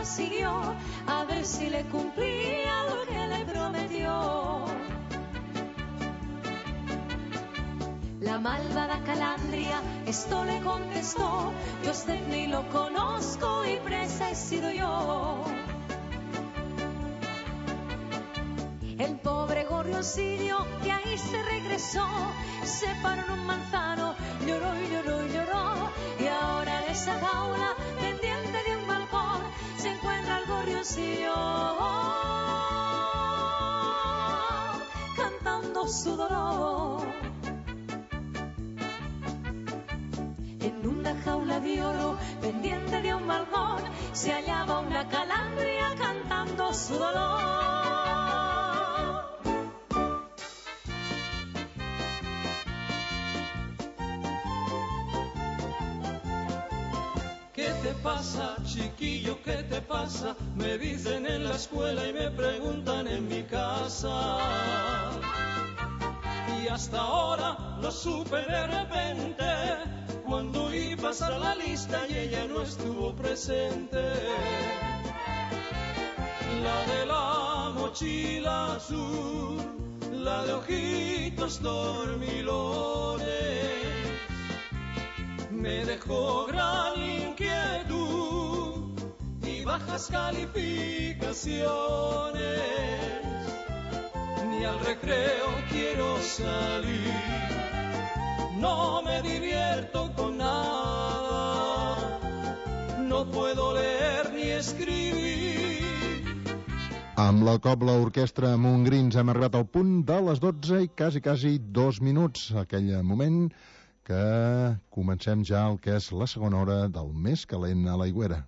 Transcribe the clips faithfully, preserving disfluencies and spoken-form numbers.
la siguió a ver si le cumplía lo que le prometió. La malvada Calandria esto le contestó: yo usted ni lo conozco y presa he sido yo. El pobre gorrioncillo de ahí se regresó, se paró en un manzano, lloró y lloró y lloró, y ahora en esa jaula pendiente de un balcón se encuentra el gorrioncillo cantando su dolor. En una jaula de oro pendiente de un balcón se hallaba una calandria cantando su dolor. ¿Qué te pasa, chiquillo? ¿Qué te pasa? Me dicen en la escuela y me preguntan en mi casa. Y hasta ahora lo supe de repente, cuando iba a pasar la lista y ella no estuvo presente. La de la mochila azul, la de ojitos dormilones, me dejó gran inquietud y bajas calificaciones. Ni al recreo quiero salir, no me divierto con nada, no puedo leer ni escribir. Amb la Cobla Orquestra Montgrins hem arribat al punt de les dotze i quasi, quasi dos minuts, aquell moment que comencem ja el que és la segona hora del més calent a l'Aigüera.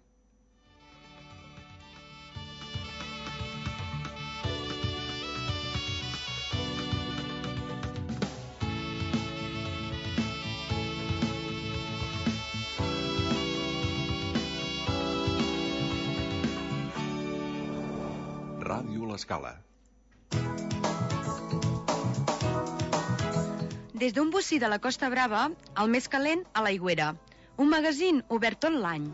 Ràdio L'Escala. Des d'un bocí de la Costa Brava, el més calent a l'Aigüera. Un magazín obert tot l'any.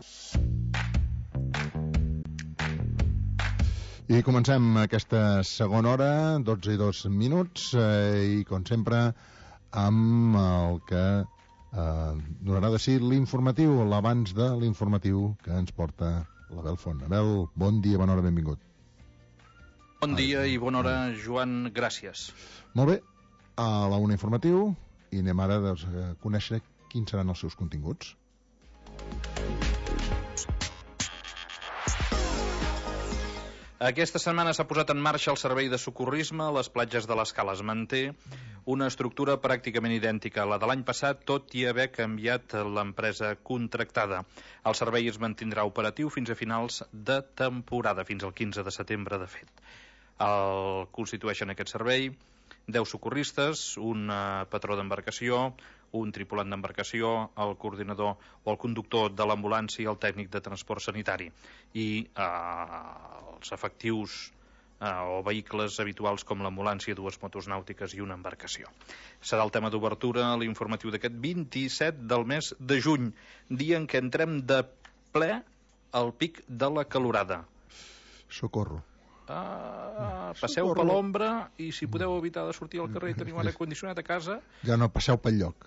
I comencem aquesta segona hora, dotze i dos minuts, eh, i com sempre amb el que eh, donarà de si l'informatiu, l'abans de l'informatiu que ens porta l'Abel Font. Abel, bon dia, bona hora, benvingut. Bon dia i bona hora, Joan, gràcies. Molt bé, a la una informatiu, i anem ara doncs, a conèixer quins seran els seus continguts. Aquesta setmana s'ha posat en marxa el servei de socorrisme a les platges de l'Escala. Es manté una estructura pràcticament idèntica a la de l'any passat, tot i haver canviat l'empresa contractada. El servei es mantindrà operatiu fins a finals de temporada, fins al quinze de setembre, de fet. El constitueixen aquest servei deu socorristes, un uh, patró d'embarcació, un tripulant d'embarcació, el coordinador o el conductor de l'ambulància i el tècnic de transport sanitari, i uh, els efectius uh, o vehicles habituals com l'ambulància, dues motos nàutiques i una embarcació. Serà el tema d'obertura a l'informatiu d'aquest vint-i-set del mes de juny, dia en què entrem de ple al pic de la calorada. Socorro. Ah, passeu per l'ombra i si podeu evitar de sortir al carrer i teniu aire condicionat a casa, ja no passeu pel lloc.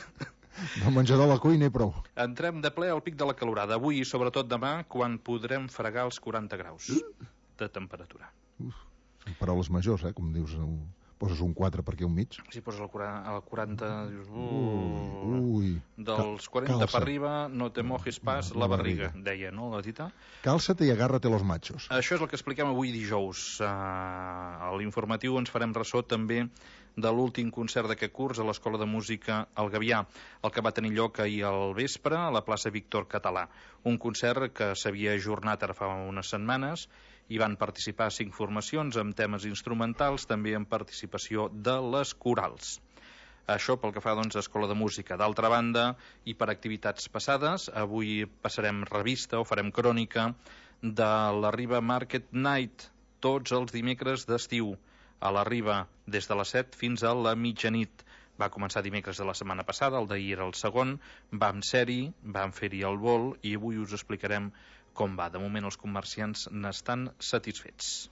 Del menjador a la cuina i prou. Entrem de ple al pic de la calorada avui i sobretot demà, quan podrem fregar els quaranta graus de temperatura. Uf, són paraules majors, eh? Com dius, poses un quatre per aquí un mig. Si poses el quaranta, dius, uh, ui, dels quaranta per arriba no te mojes pas la barriga, deia, no, la dita? Calça't i agárrate los machos. Això és el que expliquem avui dijous. Uh, a l'informatiu ens farem ressò també de l'últim concert d'aquest curs a l'Escola de Música El Gavià, el que va tenir lloc ahir al vespre a la plaça Víctor Català. Un concert que s'havia ajornat ara fa unes setmanes. Hi van participar cinc formacions amb temes instrumentals, també amb participació de les corals. Això pel que fa doncs, a Escola de Música. D'altra banda, i per activitats passades, avui passarem revista o farem crònica de la Riba Market Night, tots els dimecres d'estiu, a la Riba, des de les set fins a la mitjanit. Va començar dimecres de la setmana passada, el d'ahir era el segon, vam ser-hi, vam fer-hi el vol i avui us explicarem com va. De moment els comerciants n'estan satisfets.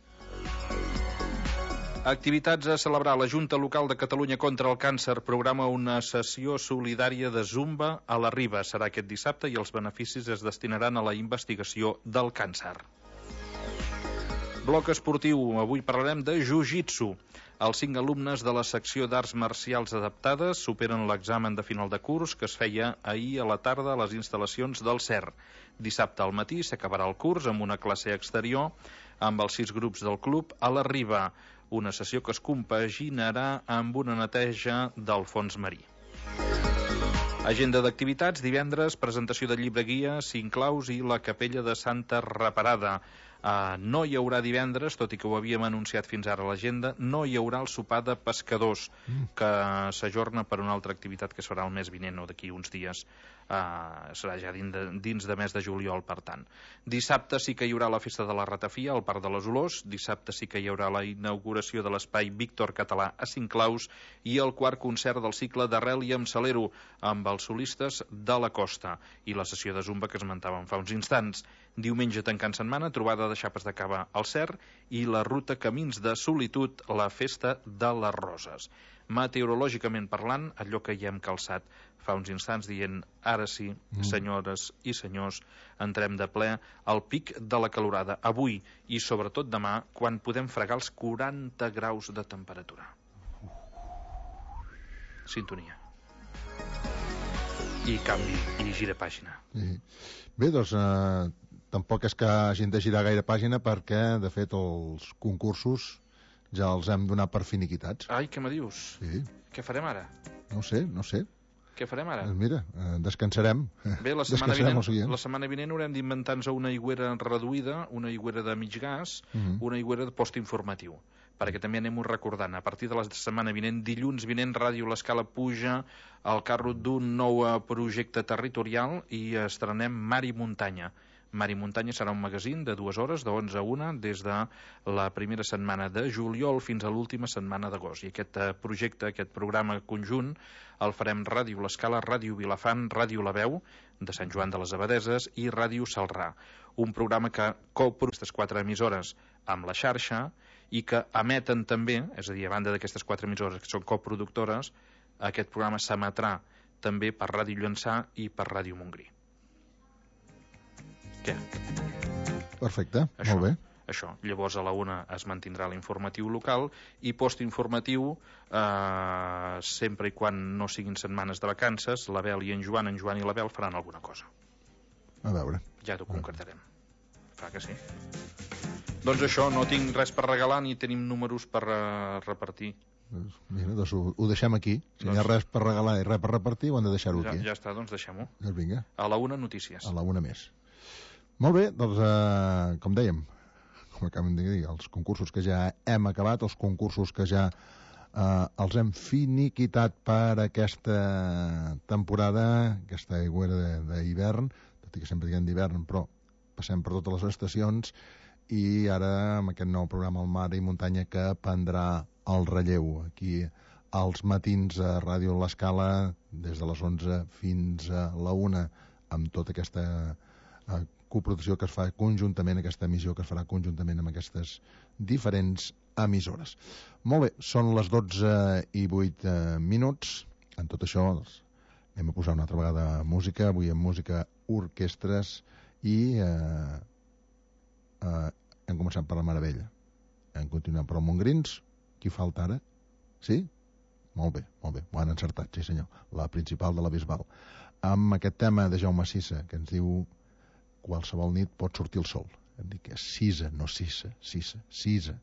Activitats a celebrar. La Junta Local de Catalunya contra el Càncer programa una sessió solidària de Zumba a la Riba. Serà aquest dissabte i els beneficis es destinaran a la investigació del càncer. Bloc esportiu. Avui parlarem de Jiu-Jitsu. Els cinc alumnes de la secció d'Arts Marcials Adaptades superen l'examen de final de curs que es feia ahir a la tarda a les instal·lacions del C E R. Dissabte al matí s'acabarà el curs amb una classe exterior amb els sis grups del club a la Riba, una sessió que es compaginarà amb una neteja del fons marí. Agenda d'activitats. Divendres, presentació de llibre guia, cinc claus i la capella de Santa Reparada. Uh, no hi haurà divendres, tot i que ho havíem anunciat fins ara a l'agenda, no hi haurà el sopar de pescadors, que s'ajorna per una altra activitat que es farà el mes vinent o d'aquí uns dies. Uh, serà ja dins de, dins de mes de juliol, per tant. Dissabte sí que hi haurà la festa de la ratafia al Parc de les Olors, dissabte sí que hi haurà la inauguració de l'espai Víctor Català a Cinclaus i el quart concert del cicle d'Arrel i amb Salero, amb els solistes de la Costa, i la sessió de Zumba que esmentàvem fa uns instants. Diumenge tancant setmana, trobada de xapes de cava al C E R i la ruta Camins de Solitud, la festa de les Roses. Meteorològicament parlant, allò que ja hem calçat fa uns instants dient ara sí, senyores i senyors, entrem de ple al pic de la calorada avui i sobretot demà, quan podem fregar els quaranta graus de temperatura. Sintonia. I canvi, i gira pàgina. Sí. Bé, doncs eh, tampoc és que hagin de girar gaire pàgina perquè, de fet, els concursos ja els hem donat per finiquitats. Ai, què me dius? Sí. Què farem ara? No sé, no sé. Què farem ara? Doncs mira, eh, descansarem. Bé, la setmana, descansarem vinent, la setmana vinent haurem d'inventar-nos una aigüera reduïda, una aigüera de mig gas, uh -huh. una aigüera de postinformatiu, perquè també anem-ho recordant. A partir de la setmana vinent, dilluns vinent, Ràdio L'Escala puja al carro d'un nou projecte territorial i estrenem Mar i Muntanya. Mar i Muntanya serà un magazín de dues hores, de onze a una, des de la primera setmana de juliol fins a l'última setmana d'agost. I aquest projecte, aquest programa conjunt, el farem Ràdio L'Escala, Ràdio Vilafant, Ràdio La Veu, de Sant Joan de les Abadeses, i Ràdio Salrà. Un programa que coprodueix aquestes quatre emissores amb la xarxa i que emeten també, és a dir, a banda d'aquestes quatre emissores que són coproductores, aquest programa s'emetrà també per Ràdio Llançà i per Ràdio Montgrí. Què? Perfecte, això, molt bé. Això. Llavors a la una es mantindrà l'informatiu local i postinformatiu, eh, sempre i quan no siguin setmanes de vacances, la Bel i en Joan, en Joan i la Bel faran alguna cosa. A veure. Ja t'ho concretarem. Fa que sí. Doncs això, no tinc res per regalar ni tenim números per uh, repartir. Doncs, mira, doncs ho, ho deixem aquí. Si doncs... hi ha res per regalar i res per repartir, ho hem de deixar-ho ja, aquí. Ja està, doncs deixem-ho. Doncs vinga. A la una, notícies. A la una més. Molt bé, doncs, eh, com dèiem, com acabem de dir, els concursos que ja hem acabat, els concursos que ja eh, els hem finiquitat per aquesta temporada, aquesta aigüera d'hivern, tot i que sempre diguem d'hivern, però passem per totes les estacions, i ara amb aquest nou programa El Mar i Muntanya que prendrà el relleu aquí als matins a Ràdio L'Escala des de les onze fins a la una, amb tota aquesta eh, coproducció que es fa conjuntament, aquesta emissió que es farà conjuntament amb aquestes diferents emissores. Molt bé, són les dotze i vuit eh, minuts. En tot això doncs, anem a posar una altra vegada música, avui amb música orquestres, i eh, eh, hem començat per la Meravella. Hem continuat per el Montgrins. Qui falta ara? Sí? Molt bé, molt bé, ho han encertat, sí senyor, la principal de la Bisbal, amb aquest tema de Jaume Sisa que ens diu qualsevol nit pot sortir el sol. Hem dit que és Sisa, no Sisa, Sisa, Sisa.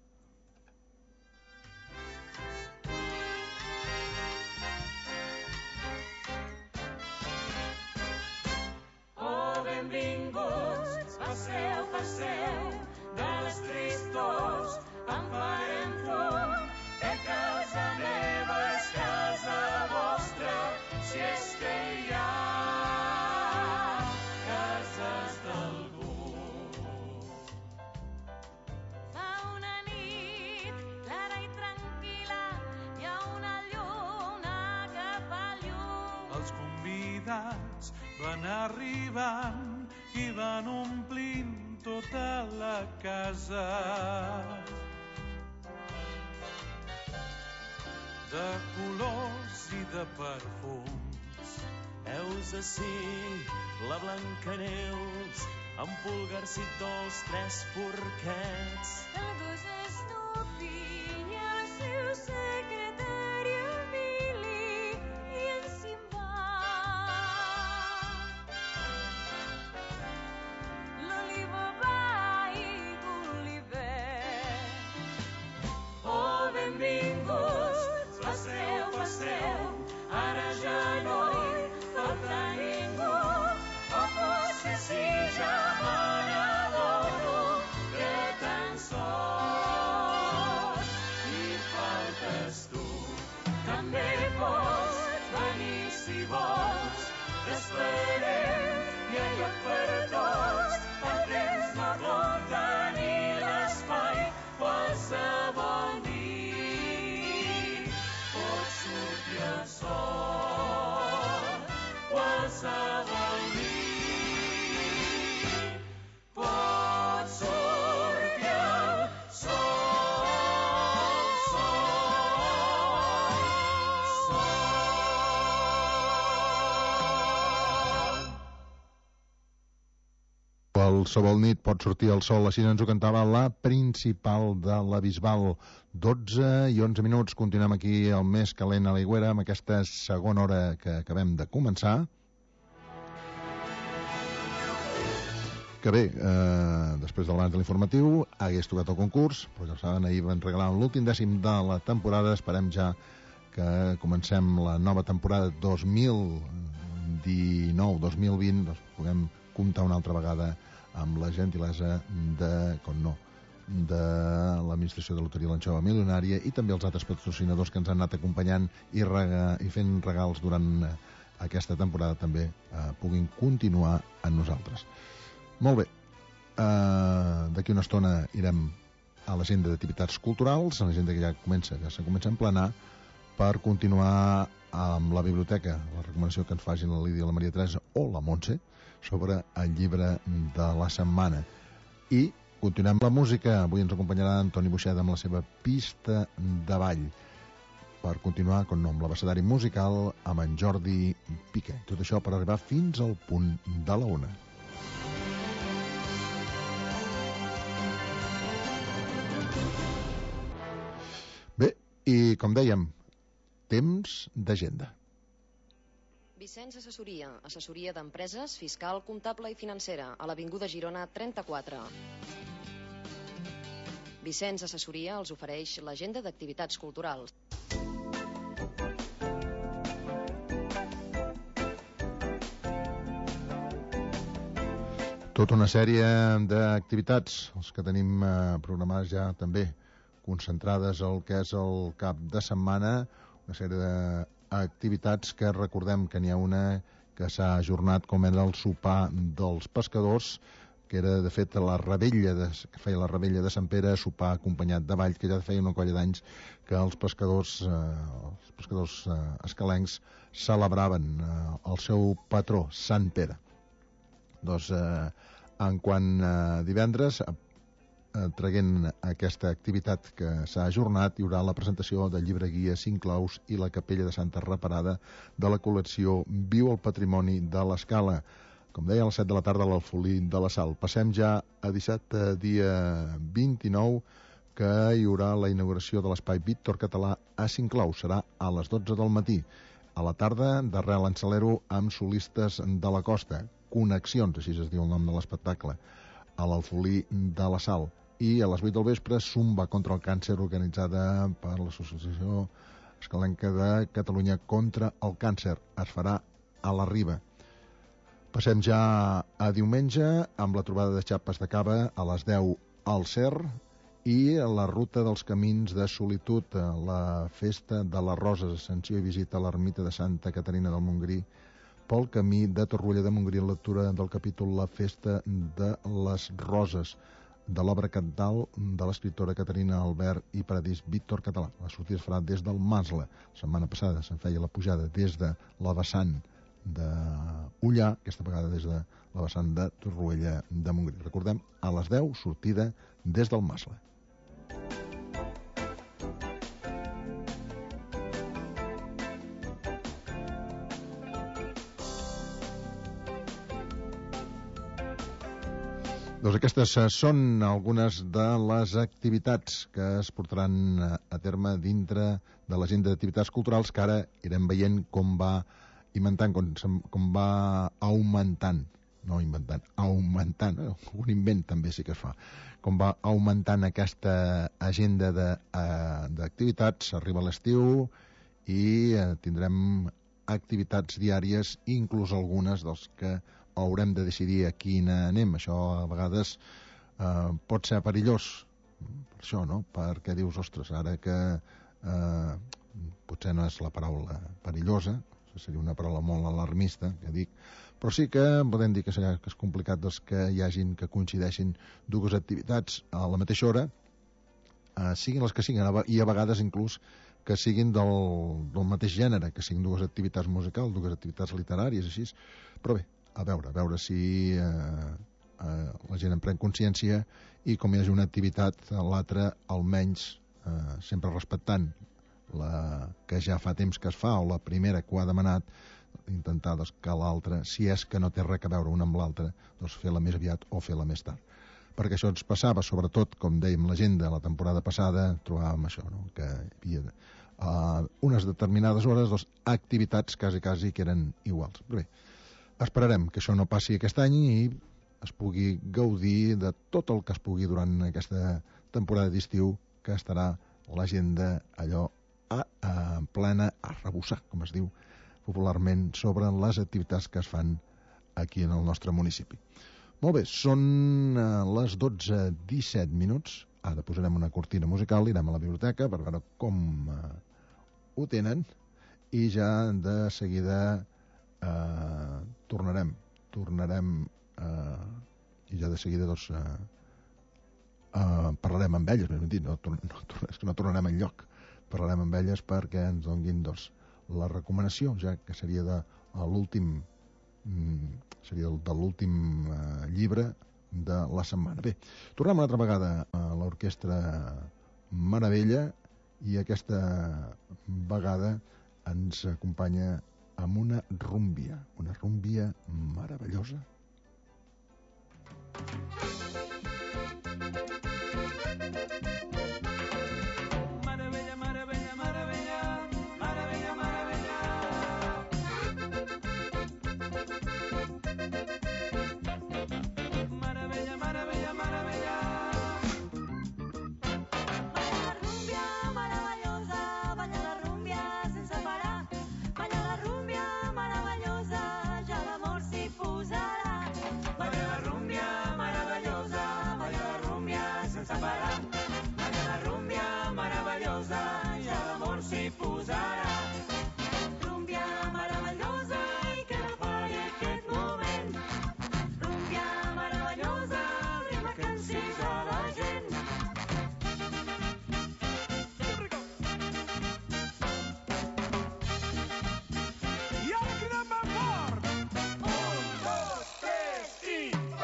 Oh, benvinguts, passeu, passeu, de les tristors em farem front, que casa meva és casa vostra, si és que hi ha cases d'algú. Fa una nit clara i tranquil·la, hi ha una lluna que fa llum. Els convidats van arribant i van omplint tota la casa de colors i de perfums. Heus ací la Blancaneus amb Pulgarcit dolç, tres porquets. El gos Snoopy i el seu secretari Emili i en Simba. L'Alibaba i Gulliver. Oh, benvinguts, passeu, passeu, ara ja no hi falta ningú. Oh, potser sí, ja me n'adono que tan sols hi faltes tu. També pots venir si vols, t'esperem, hi ha lloc per tots. El temps no compta ni l'espai, qualsevol nit pot sortir el sol. Qualsevol nit pot sortir el sol, sol, sol. Qualsevol nit pot sortir el sol, així ens ho cantava la principal de la Bisbal. dotze i onze minuts, continuem aquí al més calent a l'Aigüera amb aquesta segona hora que acabem de començar. Que bé, eh, després de l'abans de l'informatiu hagués tocat el concurs, però ja ho saben, ahir van regalar l'últim dècim de la temporada. Esperem ja que comencem la nova temporada dos mil dinou dos mil vint, doncs puguem comptar una altra vegada amb la gentilesa de, com no, de l'administració de Loteria l'Anxova Milionària i també els altres patrocinadors que ens han anat acompanyant i, rega, i fent regals durant aquesta temporada també eh, puguin continuar amb nosaltres. Molt bé, uh, d'aquí una estona irem a l'agenda d'activitats culturals, a l'agenda que ja comença, ja se comença a emplenar, per continuar amb la biblioteca, la recomanació que ens facin la Lídia, la Maria Teresa o la Montse sobre el llibre de la setmana. I continuem la música, avui ens acompanyarà Antoni Buixeda amb la seva pista de ball, per continuar, com no, amb l'abecedari musical amb en Jordi Piqué. Tot això per arribar fins al punt de la una. Bé, i com dèiem, temps d'agenda. Vicenç Assessoria, assessoria d'empreses, fiscal, comptable i financera, a l'Avinguda Girona trenta-quatre. Vicenç Assessoria els ofereix l'agenda d'activitats culturals. Tota una sèrie d'activitats, els que tenim eh, programades ja també, concentrades al que és el cap de setmana, una sèrie d'activitats que recordem que n'hi ha una que s'ha ajornat, com era el sopar dels pescadors, que era de fet la rebella de, que feia la rebella de Sant Pere, sopar acompanyat de ball, que ja feia una colla d'anys que els pescadors eh, els pescadors eh, escalencs celebraven eh, el seu patró, Sant Pere. Doncs eh, en quant a divendres, eh, traient aquesta activitat que s'ha ajornat, hi haurà la presentació del llibre guia Cinc claus i la capella de Santa Reparada de la col·lecció Viu el Patrimoni de l'Escala. Com deia, a les set de la tarda a l'Alfolí de la Sal. Passem ja a dissabte, dia vint-i-nou, que hi haurà la inauguració de l'espai Víctor Català a Cinc claus. Serà a les dotze del matí. A la tarda, d'Arrel en Salero amb solistes de la costa. Connexions, així es diu el nom de l'espectacle, a l'Alfolí de la Sal. I a les vuit del vespre, Zumba contra el càncer, organitzada per l'Associació Escalenca de Catalunya contra el càncer. Es farà a la Riba. Passem ja a diumenge amb la trobada de xapes de cava a les deu al Cer i la ruta dels camins de solitud, la festa de les roses, ascensió i visita a l'ermita de Santa Caterina del Montgrí pel camí de Torroella de Montgrí, lectura del capítol La festa de les roses de l'obra cantal de l'escriptora Caterina Albert i Paradís Víctor Català. La sortida es farà des del Masle. La setmana passada se'n feia la pujada des de la vessant d'Ullà, aquesta vegada des de la vessant de Torroella de Montgrí. Recordem, a les deu, sortida des del Masle. Doncs aquestes són algunes de les activitats que es portaran a terme dintre de l'agenda d'activitats culturals, que ara irem veient com va inventant, com, com va augmentant, no inventant, augmentant, eh? Un invent també sí que es fa, com va augmentant aquesta agenda d'activitats. Arriba l'estiu i eh, tindrem activitats diàries, inclús algunes dels que haurem de decidir a quina anem. Això a vegades eh, pot ser perillós, per això, no? Perquè dius, ostres, ara que eh, potser no és la paraula perillosa, seria una paraula molt alarmista, que dic, però sí que podem dir que serà que és complicat doncs, que hi hagin, que coincideixin dues activitats a la mateixa hora, eh, siguin les que siguin, i a vegades inclús que siguin del, del mateix gènere, que siguin dues activitats musicals, dues activitats literàries, així. Però bé, a veure, a veure si eh, eh, la gent en pren consciència i com hi hagi una activitat, l'altra almenys eh, sempre respectant la que ja fa temps que es fa o la primera que ho ha demanat, intentar doncs, que l'altra, si és que no té res a veure una amb l'altra, doncs fer-la més aviat o fer-la més tard. Perquè això ens passava, sobretot, com dèiem l'agenda la temporada passada, trobàvem això, no? Que hi havia a unes determinades hores doncs, activitats quasi, quasi que eren iguals. Però bé, esperarem que això no passi aquest any i es pugui gaudir de tot el que es pugui durant aquesta temporada d'estiu, que estarà l'agenda allò a, a plena a rebussar, com es diu popularment, sobre les activitats que es fan aquí en el nostre municipi. Molt bé, són les dotze disset minuts. Ara posarem una cortina musical, irem a la biblioteca per veure com uh, ho tenen i ja de seguida uh, tornarem tornarem uh, i ja de seguida doncs, uh, uh, parlarem amb elles, ben dit, no, no, és que no tornarem enlloc, parlarem amb elles perquè ens donguin doncs, la recomanació, ja que seria de l'últim seria de l'últim uh, llibre de la setmana. Bé, tornem una altra vegada a l'Orquestra Meravella i aquesta vegada ens acompanya amb una rúmbia, una rúmbia meravellosa. Meravella, meravella, meravella, meravella, meravella. Meravella, meravella, meravella. Balla la rúmbia meravellosa, balla la rúmbia sense parar. Balla la rúmbia meravellosa, ja l'amor s'hi posarà. Balla la rúmbia meravellosa, balla la rúmbia sense parar. Balla la rúmbia meravellosa, ja l'amor s'hi posarà. Rúmbia meravellosa i que no pari aquest moment. Rúmbia meravellosa, el ritme que encisa la gent. I ara cridem ben fort! Un, dos, tres i...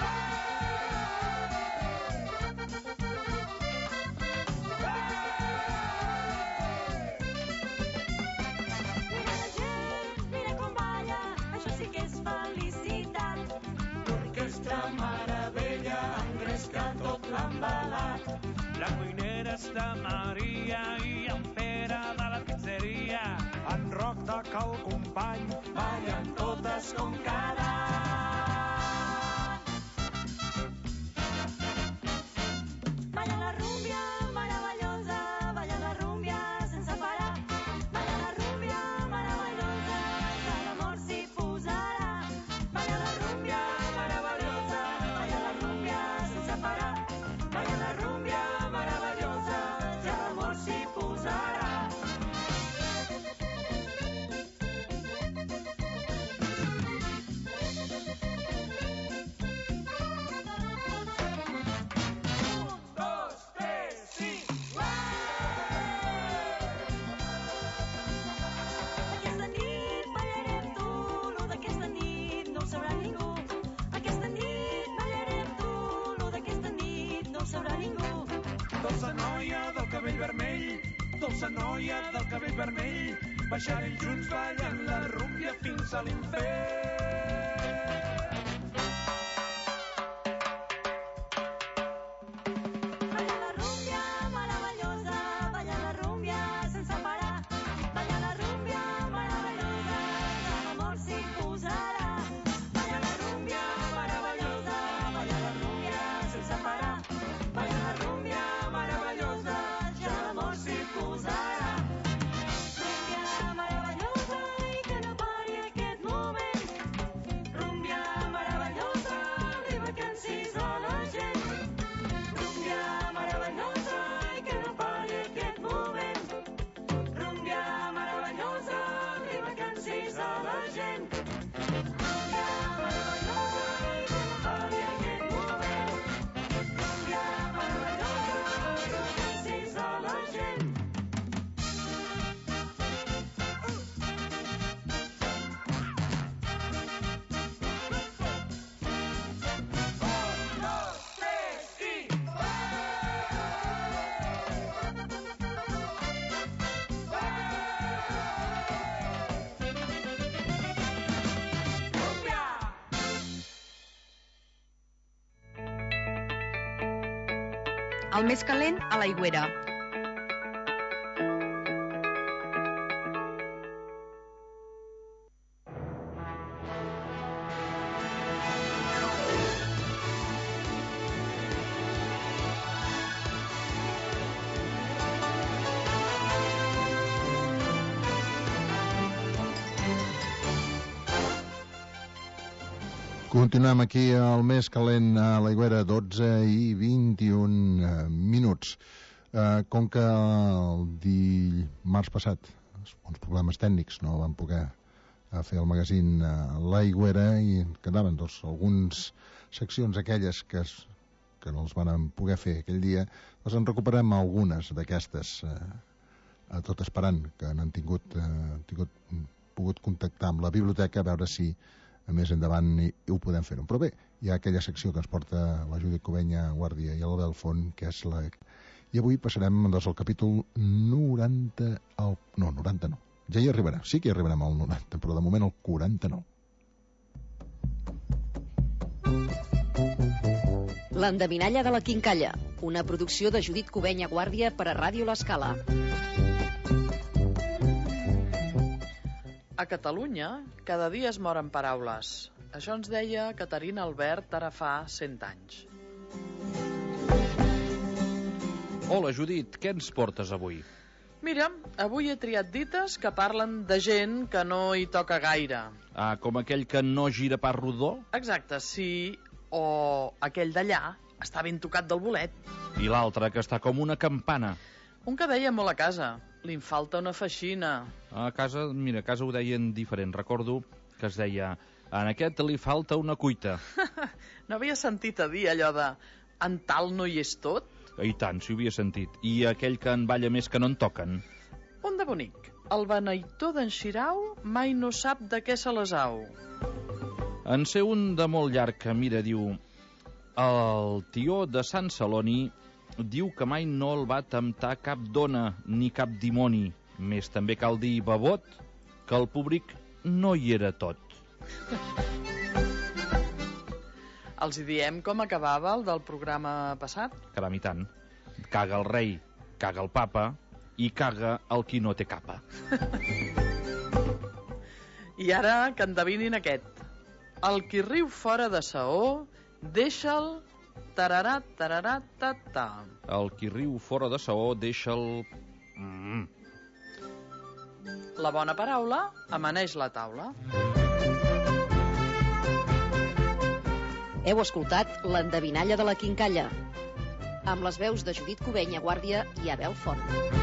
Mira la gent, mira com balla, això sí que és felicitat. L'Orquestra Meravella engresca tot l'embalat. La cuinera està Maria i en Pere de la pizzeria. En Roc de Cal Company ballen totes com cada any. Balla la rúmbia meravellosa, balla la rúmbia sense parar. Balla la rúmbia meravellosa, ja l'amor s'hi posarà. Balla la rúmbia meravellosa, balla la rúmbia sense parar. Balla la rúmbia meravellosa, ja l'amor s'hi posarà. Dolça noia del cabell vermell, dolça noia del cabell vermell, baixarem junts ballant la rúmbia fins a l'infern. Balla la rúmbia meravellosa, balla la rúmbia sense parar, balla la rúmbia meravellosa, que l'amor s'hi posarà. Balla la rúmbia meravellosa, balla la rúmbia sense parar, balla la rúmbia meravellosa, que l'amor s'hi posarà. Rúmbia meravellosa i que no pari aquest moment. Rúmbia meravellosa, arriba que encisa la gent. Rúmbia meravellosa i que no pari aquest moment. Rúmbia meravellosa, arriba que encisa la gent. Rúmbia meravellosa i que no pari aquest moment. Rúmbia meravellosa, arriba que encisa la gent. El més calent a l'aigüera. Continuem aquí al més calent a l'aigüera, dotze i vint-i-un minuts. Eh, com que el dimarts passat uns problemes tècnics no van poder fer el magazín a l'aigüera i quedaven doncs, algunes seccions aquelles que, es, que no els van poder fer aquell dia, doncs en recuperem algunes d'aquestes, eh, tot esperant que n'han tingut, eh, tingut pogut contactar amb la biblioteca a veure si a més endavant i, i ho podem fer-ho. Però bé, hi ha aquella secció que ens porta la Judit Covenya Guàrdia i l'Abel Font, que és la... I avui passarem doncs, al capítol noranta... Al... No, noranta no. Ja hi arribarà. Sí que hi arribarem al noranta, però de moment al quaranta-nou. L'endevinalla de la quincalla, una producció de Judit Covenya Guàrdia per a Ràdio L'Escala. A Catalunya, cada dia es moren paraules. Això ens deia Caterina Albert ara fa cent anys. Hola, Judit, què ens portes avui? Mira, avui he triat dites que parlen de gent que no hi toca gaire. Ah, com aquell que no gira pas rodó? Exacte, sí, o aquell d'allà està ben tocat del bolet. I l'altre, que està com una campana. Un que deia molt a casa, li'n falta una feixina. A casa, mira, a casa ho deien diferent. Recordo que es deia, en aquest li falta una cuita. No havia sentit a dir allò de, en tal no hi és tot? I tant, si ho havia sentit. I aquell que en balla més que no en toquen? Un de bonic. El beneitó d'en Xirau mai no sap de què se les au. En sé un de molt llarg que, mira, diu, el tió de Sant Celoni diu que mai no el va temptar cap dona ni cap dimoni. Més també cal dir babot, que el públic no hi era tot. Els hi diem com acabava el del programa passat? Caram, i tant. Caga el rei, caga el papa i caga el qui no té capa. I ara que endevinin aquest. El qui riu fora de saó, deixa'l tararà, tararà, ta, ta. El qui riu fora de saó, deixa'l... Mm. La bona paraula amaneix la taula. Heu escoltat l'endevinalla de la quincalla, amb les veus de Judit Covenya Guàrdia i Abel Font.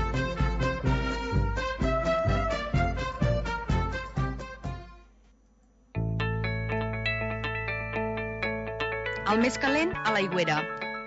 El més calent a l'aigüera.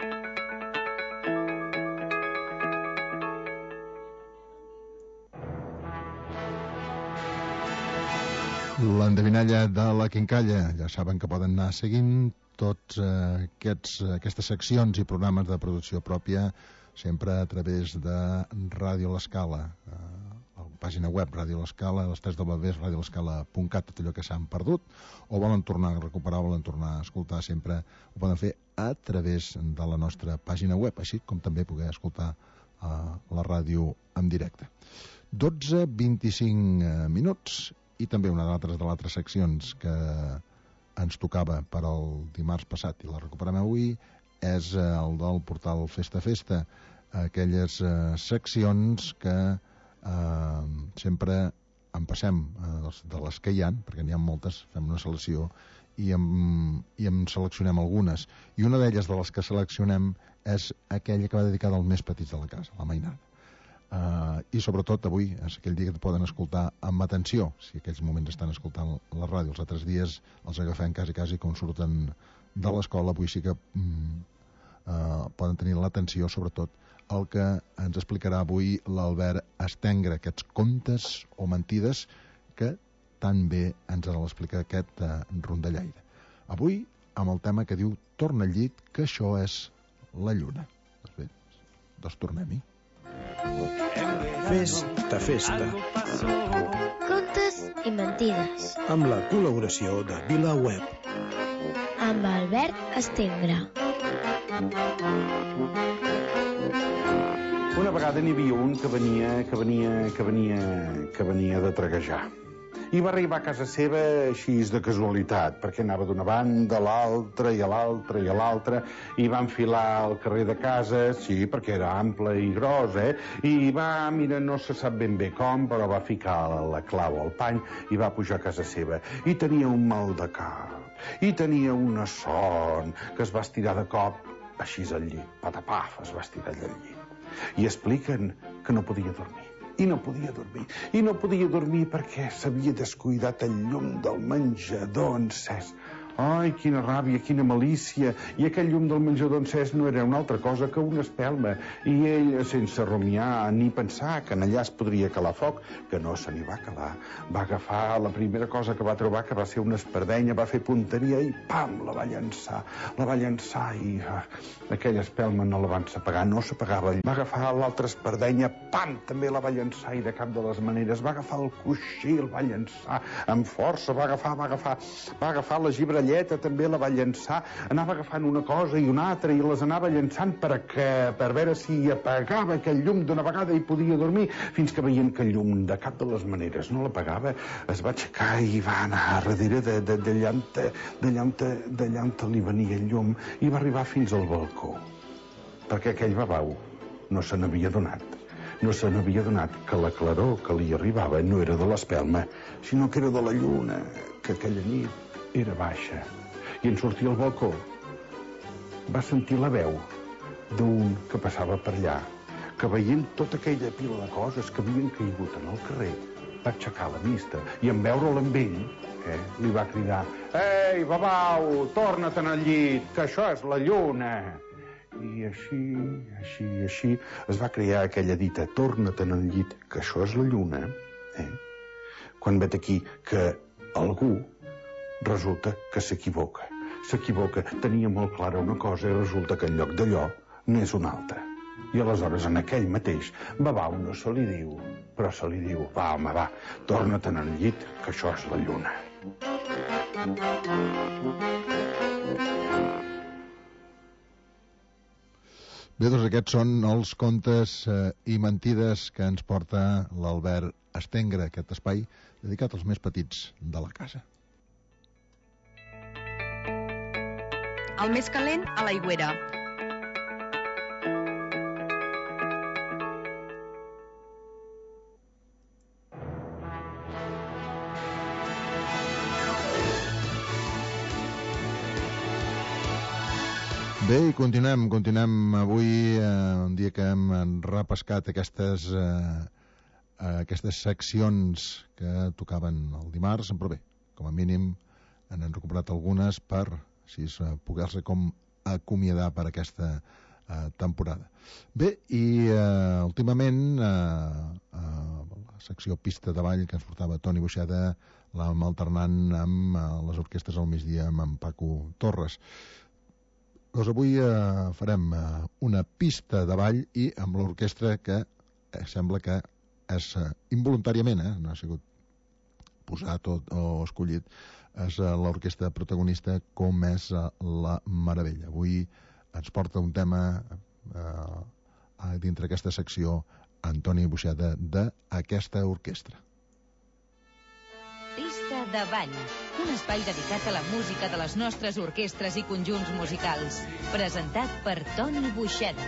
L'endevinalla de la quincalla. Ja saben que poden anar seguint tots eh, aquests, aquestes seccions i programes de producció pròpia sempre a través de Ràdio L'Escala, eh, la pàgina web Ràdio L'Escala, les tres w w punt radio l'escala punt cat, tot allò que s'han perdut, o volen tornar a recuperar, o volen tornar a escoltar, sempre ho poden fer a través de la nostra pàgina web, així com també poder escoltar eh, la ràdio en directe. dotze vint-i-cinc minuts, i també una d'altres de les altres seccions que ens tocava per al dimarts passat i la recuperem avui és el del portal Festa Festa, aquelles eh, seccions que eh, sempre en passem eh, de les que hi ha, perquè n'hi ha moltes, fem una selecció i en, i en seleccionem algunes, i una d'elles de les que seleccionem és aquella que va dedicada als més petits de la casa, la mainada. Uh, i sobretot avui és aquell dia que et poden escoltar amb atenció, si aquells moments estan escoltant la ràdio, els altres dies els agafem quasi quasi quan surten de l'escola. Avui sí que mm, uh, poden tenir l'atenció sobretot el que ens explicarà avui l'Albert Estengre, aquests contes o mentides que tan bé ens ha d'explicar aquest uh, rondallaire. Avui amb el tema que diu torna al llit, que això és la lluna. Doncs bé, doncs tornem-hi. Festa, festa. Contes i mentides. Amb la col·laboració de VilaWeb. Amb Albert Estengre. Una vegada n'hi havia un que venia, que venia, que venia, que venia de traguejar. I va arribar a casa seva així de casualitat, perquè anava d'una banda a l'altra i a l'altra i a l'altra, i va enfilar al carrer de casa, sí, perquè era ample i gros, eh? I va, mira, no se sap ben bé com, però va ficar la clau al pany i va pujar a casa seva. I tenia un mal de cap, i tenia una son, que es va estirar de cop, així al llit, patapaf, es va estirar al llit. I expliquen que no podia dormir. I no podia dormir. I no podia dormir perquè s'havia descuidat el llum del menjador encès. Ai, quina ràbia, quina malícia. I aquell llum del menjador encès no era una altra cosa que una espelma. I ell, sense rumiar ni pensar que en allà es podria calar foc, que no se n'hi va calar, va agafar la primera cosa que va trobar, que va ser una espardenya, va fer punteria i pam, la va llançar. La va llançar i ah, aquella espelma no la van apagar, no s'apagava. Va agafar l'altra espardenya, pam, també la va llançar i de cap de les maneres. Va agafar el coixí, el va llançar amb força, va agafar, va agafar, va agafar la gibrelleta, també la va llançar, anava agafant una cosa i una altra i les anava llançant per, que, per veure si apagava aquell llum d'una vegada i podia dormir, fins que veient que el llum de cap de les maneres no l'apagava, es va aixecar i va anar darrere d'allà on li venia el llum i va arribar fins al balcó, perquè aquell babau no se n'havia donat. No se n'havia donat que la claror que li arribava no era de l'espelma, sinó que era de la lluna, que aquella nit era baixa. I en sortir al balcó va sentir la veu d'un que passava per allà, que veient tota aquella pila de coses que havien caigut en el carrer, va aixecar la vista i en veure'l amb ell, eh, li va cridar: «Ei, babau, torna-te'n al llit, que això és la lluna!» I així, així, així es va crear aquella dita: «Torna-te'n al llit, que això és la lluna!» Eh? Quan vet aquí que algú resulta que s'equivoca. S'equivoca, tenia molt clara una cosa i resulta que en lloc d'allò n'és una altra. I aleshores en aquell mateix babau no se li diu, però se li diu: «Va, home, va, torna-te'n al llit, que això és la lluna!» Bé, doncs aquests són els contes eh, i mentides que ens porta l'Albert Estengre, aquest espai dedicat als més petits de la casa. El més calent a l'aigüera. Bé, i continuem, continuem avui, eh, un dia que hem repescat aquestes, eh, aquestes seccions que tocaven el dimarts, però bé, com a mínim en han recuperat algunes per així poder-se com acomiadar per aquesta eh, temporada. Bé, i eh, últimament eh, eh, la secció Pista de Ball que ens portava Toni Buixeda l'hem alternant amb eh, les orquestres al migdia amb en Paco Torres. Doncs avui eh, farem eh, una pista de ball i amb l'orquestra que eh, sembla que és eh, involuntàriament, eh, no ha sigut posat o, o escollit, és eh, l'orquestra protagonista com és eh, la Meravella. Avui ens porta un tema eh, dintre aquesta secció Antoni Buixeda d'aquesta orquestra. Pista de ball, un espai dedicat a la música de les nostres orquestres i conjunts musicals, presentat per Toni Buixeda.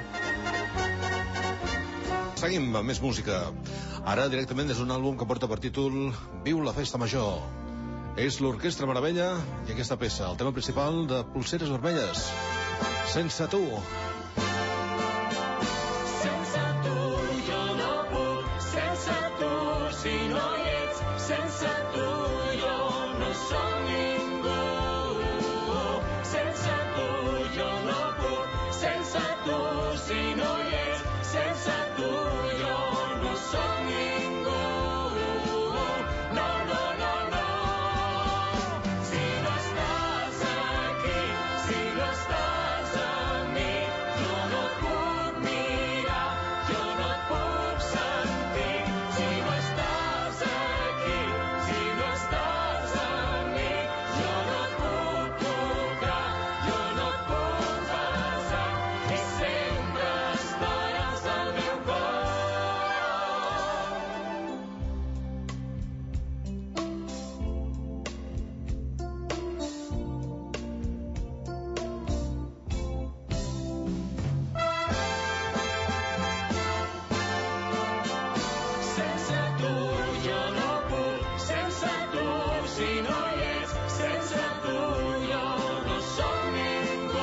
Seguim amb més música. Ara directament és un àlbum que porta per títol Viu la festa major. És l'Orquestra Meravella i aquesta peça, el tema principal de Polseres Vermelles. Sense tu. Sense tu jo no puc, sense tu si no hi ets, sense tu jo no som ningú. Sense tu jo no puc, sense tu si no hi ets, sense tu jo no som ningú. No, no, no, no. Si no estàs aquí, si no estàs amb mi, jo no et puc mirar, jo no et puc sentir. Si no estàs aquí, si no estàs amb mi, jo no et puc tocar, jo no et puc besar, i sempre estaràs al meu cor. Sense tu jo no puc, sense tu si no hi ets, sense tu jo no som ningú.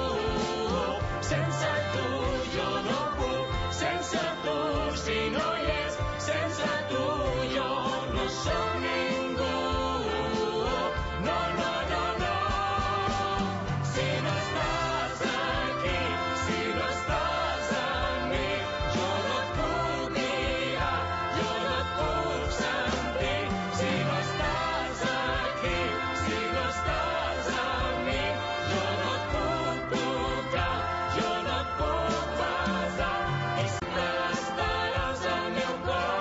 Sense tu jo no puc, sense tu si no hi ets, sense tu jo no som ningú. No, no, no, no. Si no estàs aquí, si no estàs amb mi, jo no et puc mirar, jo no et puc sentir. Si no estàs aquí, si no estàs amb mi, jo no et puc tocar, jo no et puc besar, i sempre estaràs al meu cor.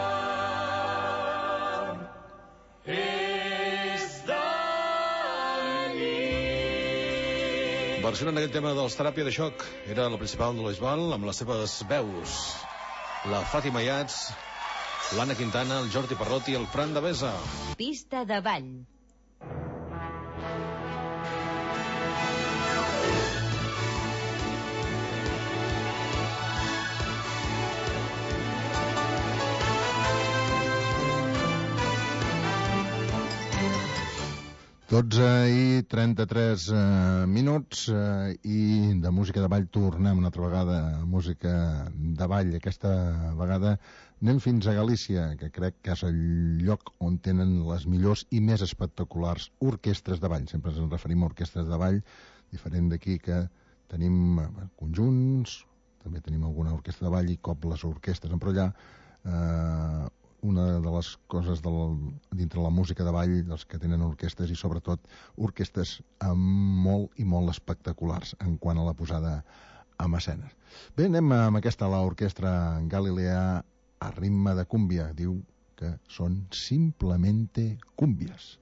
És d'allí. Versionant aquest tema dels Teràpia de Xoc, era la principal de l'Oisbal amb les seves veus. La Fàtima Yats, l'Anna Quintana, el Jordi Parrot i el Fran de Besa. Pista de ball. dotze i trenta-tres eh, minuts eh, i de música de ball tornem una altra vegada a música de ball. Aquesta vegada anem fins a Galícia, que crec que és el lloc on tenen les millors i més espectaculars orquestres de ball. Sempre ens referim a orquestres de ball, diferent d'aquí que tenim eh, conjunts, també tenim alguna orquestra de ball i cobles orquestres, però allà eh, una de les coses del, dintre la música de ball dels que tenen orquestres i sobretot orquestres molt i molt espectaculars en quant a la posada en escenes. Bé, anem amb aquesta, l'orquestra Galilea a ritme de cúmbia. Diu que són simplemente cúmbies.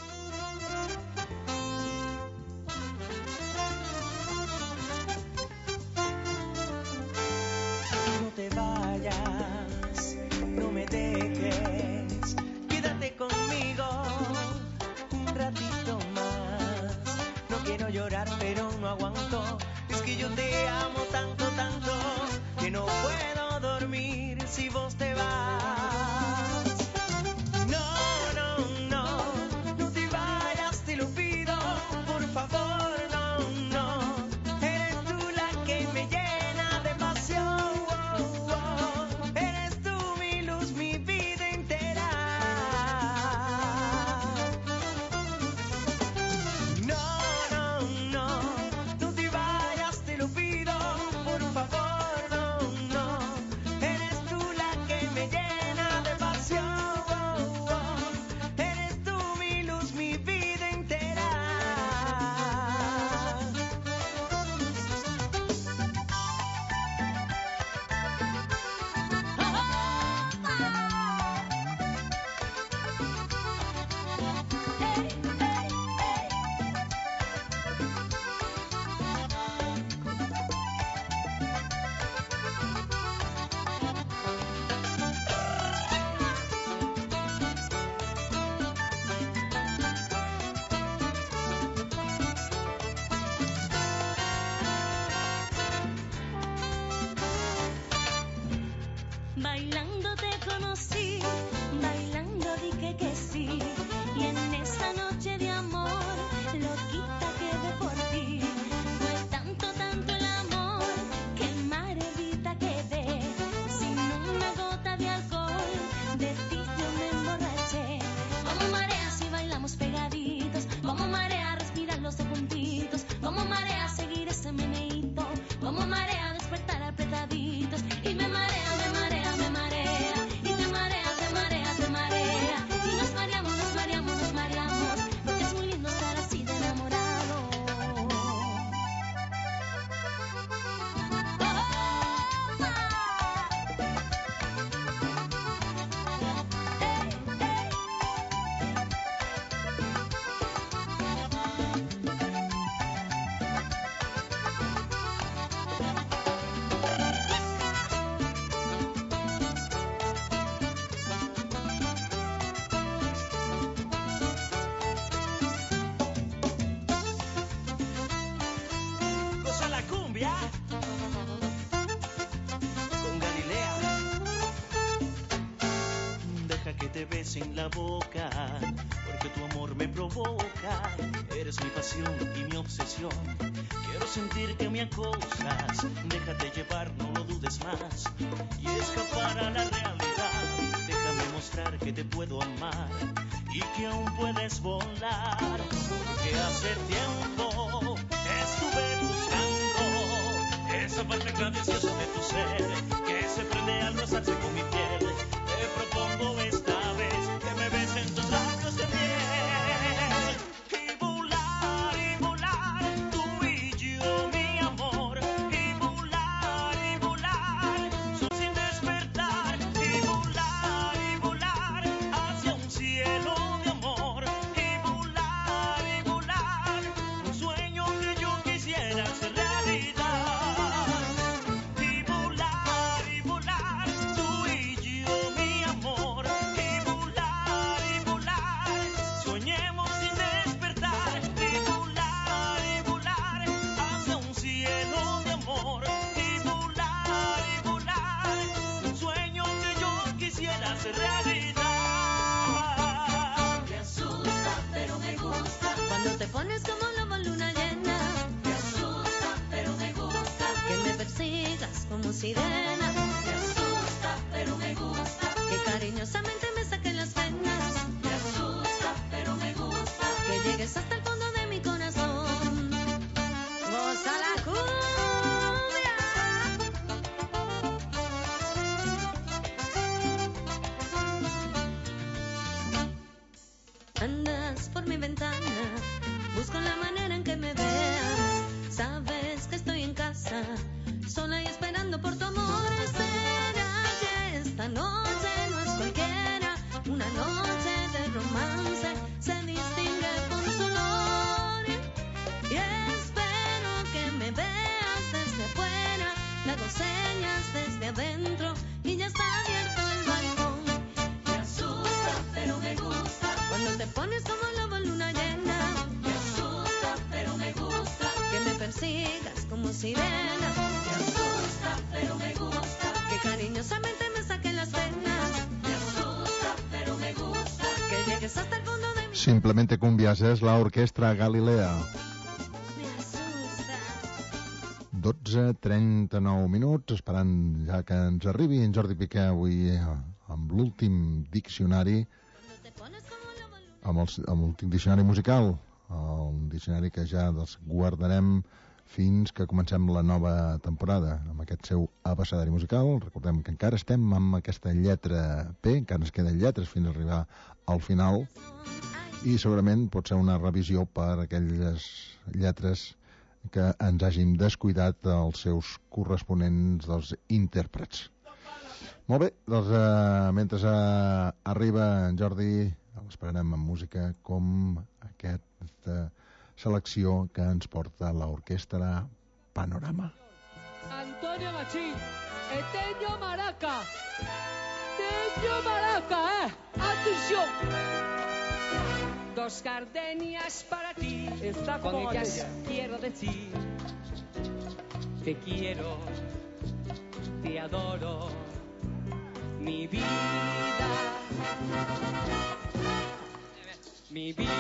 No te vayas, no me dejes, quédate conmigo un ratito más. No quiero llorar, pero no aguanto, es que yo te amo tanto, tanto, que no puedo dormir si vos te vas. No, no, no, costaditos y me marea, me marea, me marea y te marea, te marea, te marea y nos mareamos, nos mareamos, nos mareamos porque es muy lindo estar así de enamorado. Goza la cumbia con Galilea. Deja que te bese en la boca, porque tu amor me provoca. Eres mi pasión y mi obsesión. Quiero sentir que me acosas. Déjate llevar, no lo dudes más, y escapar a la realidad. Déjame mostrar que te puedo amar y que aún puedes volar. Porque hace tiempo estuve buscando esa parte deliciosa de tu ser, que se prende al rozarse con mi piel. Te propongo esta vez que me besen tus labios de miel y volar, y volar, tú y yo, mi amor, y volar, y volar, solo sin despertar, y volar, y volar hacia un cielo de amor, y volar, y volar, un sueño que yo quisiera hacer realidad. Y volar, y volar, tú y yo, mi amor, y volar, y volar, soñemos sin despertar, y volar, y volar hacia un cielo de amor, y volar, y volar, un sueño que yo quisiera hacer realidad. Me asusta, pero me gusta cuando te pones como lobo en luna llena. Me asusta, pero me gusta que me persigas como sirena. Me asusta, pero me gusta que cariñosamente me saquen las penas. Me asusta, pero me gusta que llegues hasta el fondo de mi corazón. Goza la cumbia. Andas por mi ventana, busco la manera en que me veas. Sabes que estoy en casa, sola y esperando por tu amor. Será que esta noche no es cualquiera, una noche de romance, se distingue por su olor. Y espero que me veas desde afuera, le hago señas desde adentro y ya está abierto el balcón. Me asusta, pero me gusta cuando te pones como lobo en luna llena. Me asusta, pero me gusta que me persigas como sirena. Me asusta, pero me gusta que cariñosamente me saquen las penas. Me asusta, pero me gusta que llegues hasta el fondo de mi... Simplemente Cumbias és la orquestra Galilea. Me asusta. dotze trenta-nou minuts, esperant ja que ens arribi en Jordi Piqué avui eh, amb l'últim diccionari, amb, el, amb l'últim diccionari musical, un diccionari que ja doncs, guardarem fins que comencem la nova temporada amb aquest seu abecedari musical. Recordem que encara estem amb aquesta lletra P, encara ens queden lletres fins a arribar al final, i segurament pot ser una revisió per aquelles lletres que ens hàgim descuidat els seus corresponents dels intèrprets. Molt bé, doncs eh, mentre eh, arriba en Jordi, l'esperarem amb música com aquesta selecció que ens porta l'orquestra Panorama. Antonio Machín, Eteño Maraca, Eteño Maraca, eh, atención. Dos gardenias para ti, está con ellas aquella. Quiero decir, te quiero, te adoro, mi vida, mi vida.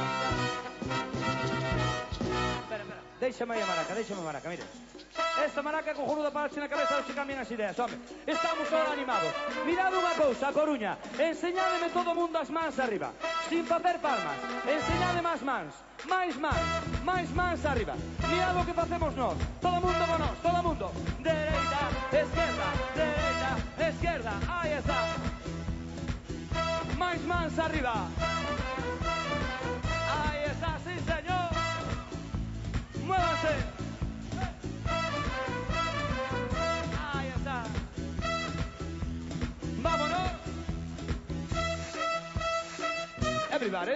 Espera, espera, déixame aí a maraca, déixame a maraca, mire. Esta maraca é cojonuda para darse na cabeza se cambian as ideas, home. Estamos todos animados. Mirad unha cousa, a Coruña. Enseñádeme todo o mundo as mans arriba. Sin facer palmas. Enseñade máis mans. Máis mans. Máis mans arriba. Mirad o que facemos nós. Todo o mundo con nós. Todo o mundo. Dereita. palmas arriba. Ahí está, sí señor. Muévanse. Ahí está. Vámonos. Everybody.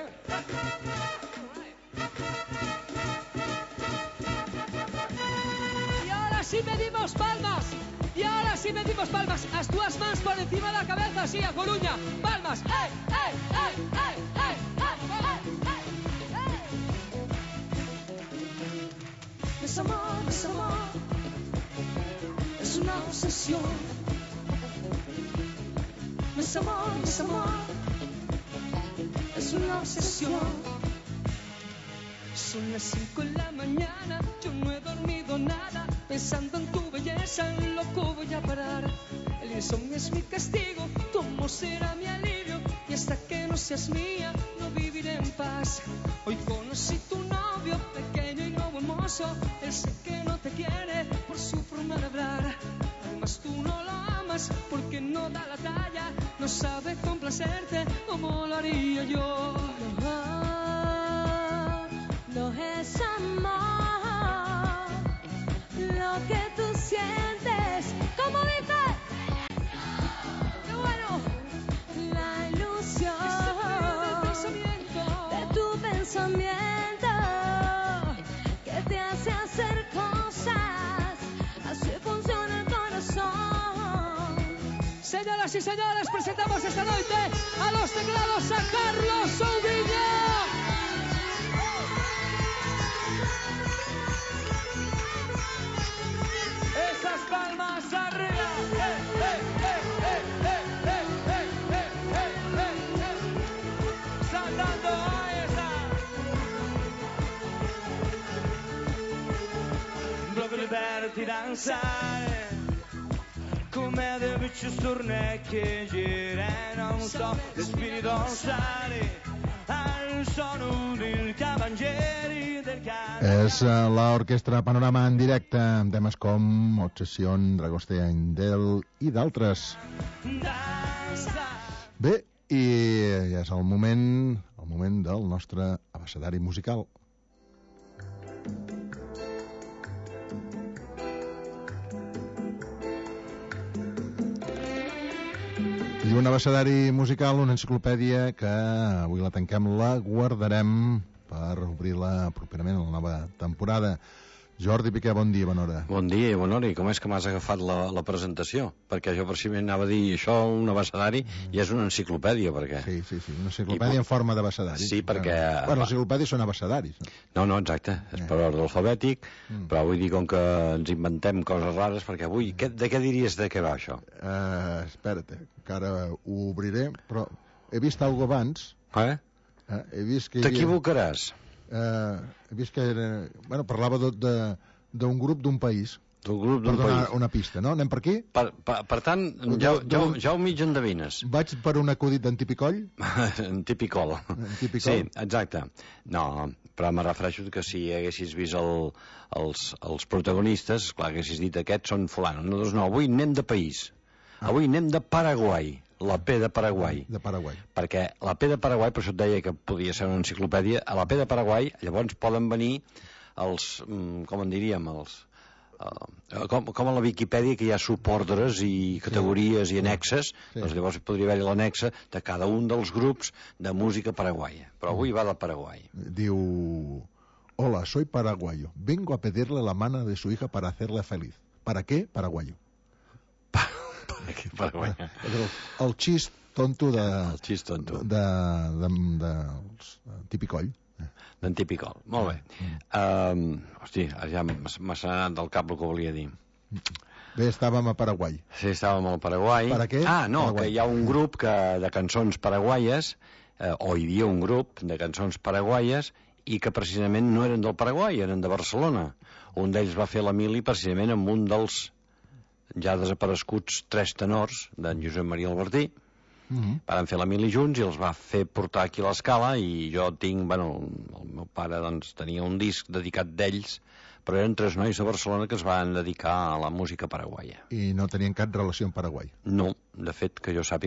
Y ahora sí pedimos palmas. Y ahora sí pedimos palmas. Las tuas mans por encima de la cabeza, así, a Coruña. Palmas. ¡Ey, ey, ey, ey, ey, ey, ey! Es amor, es amor. Es una obsesión. Es amor, es amor. Es una obsesión. Son las cinco de la mañana, yo no he dormido nada, pensando en tu belleza, en loco voy a parar. El insomnio es mi castigo, tu amor será mi alivio, y hasta que no seas mía, no viviré en paz. Hoy conocí tu novio, pequeño y nuevo hermoso, él sé que no te quiere por su forma de hablar. Además tú no lo amas porque no da la talla, no sabe complacerte como lo haría yo. No es amor lo que tú sientes. ¿Cómo dices? ¡Qué bueno! La ilusión de tu pensamiento que te hace hacer cosas. Así funciona el corazón. Señoras y señores, presentamos esta noche a los teclados a Carlos Soubiño. Esas palmas arriba. Eh, eh, eh, eh, eh, eh, eh, eh, eh, eh, eh. Saltando, ahí está. Proprio liberti danzare come dei bici storne che girano, so, respiri dorsali al suono del cavalieri del canto. És uh, l'Orquestra Panorama en directe amb temes com Obsession, Dragostea Indel i d'altres. Bé, i ja és el moment, el moment del nostre abecedari musical. I un abecedari musical, una enciclopèdia que avui la tanquem, la guardarem per obrir-la properament a la nova temporada. Jordi Piqué, bon dia, bona hora. Bon dia i bona hora. I com és que m'has agafat la, la presentació? Perquè jo per si m'anava a dir això, un abecedari, mm. i és una enciclopèdia, perquè... Sí, sí, sí, una enciclopèdia I, en forma d'abecedari. Sí, perquè... Bueno, les enciclopèdies són abecedaris. No, no, exacte, és per ordre alfabètic, mm. però vull dir com que ens inventem coses rares, perquè avui, què, de què diries de què va això? Uh, espera't, que ara ho obriré, però he vist alguna abans... Eh? Uh, he vist que... T'equivocaràs. Uh, he vist que era... Bueno, parlava d'un grup d'un país. D'un grup d'un país. Per donar una pista, no? Anem per aquí? Per, per, per tant, ja, ja, ja ho mig endevines. Vaig per un acudit d'en Tipicoll? En Tipicol. En Tipicol. Sí, exacte. No, però me refereixo que si haguessis vist el, els, els protagonistes, clar, haguessis dit aquests són fulano. No, doncs no, avui anem de país. Ah. Avui anem de Paraguai. La P de Paraguai. De Paraguai. Perquè la P de Paraguai, per això et deia que podia ser una enciclopèdia, a la P de Paraguai llavors poden venir els, com en diríem, els, uh, com, com a la Viquipèdia, que hi ha subordres i categories sí. i annexes, sí. doncs llavors podria haver-hi l'annexa de cada un dels grups de música paraguaia. Però avui va de Paraguai. Diu... Hola, soy paraguayo. Vengo a pedirle la mano de su hija para hacerla feliz. ¿Para qué? Paraguayo. Paraguai. El, el xist tonto de... El xist tonto. De, de, de, de Tipicoll. D'en Tipicol, molt bé. Mm. Um, hosti, ja m'ha anat del cap el que volia dir. Bé, estàvem a Paraguai. Sí, estàvem al Paraguai. Per a què? Ah, no, Paraguai. Que hi ha un grup que, de cançons paraguaies, eh, o hi havia un grup de cançons paraguaies, i que precisament no eren del Paraguai, eren de Barcelona. Un d'ells va fer la mili precisament amb un dels ja desapareguts tres tenors d'en Josep Maria Albertí. Mm-hmm. Van fer la mili junts i els va fer portar aquí a l'Escala, i jo tinc, bueno, el meu pare doncs tenia un disc dedicat d'ells, però eren tres nois de Barcelona que es van dedicar a la música paraguaia. I no tenien cap relació amb Paraguai? No, de fet, que jo sàpiga no.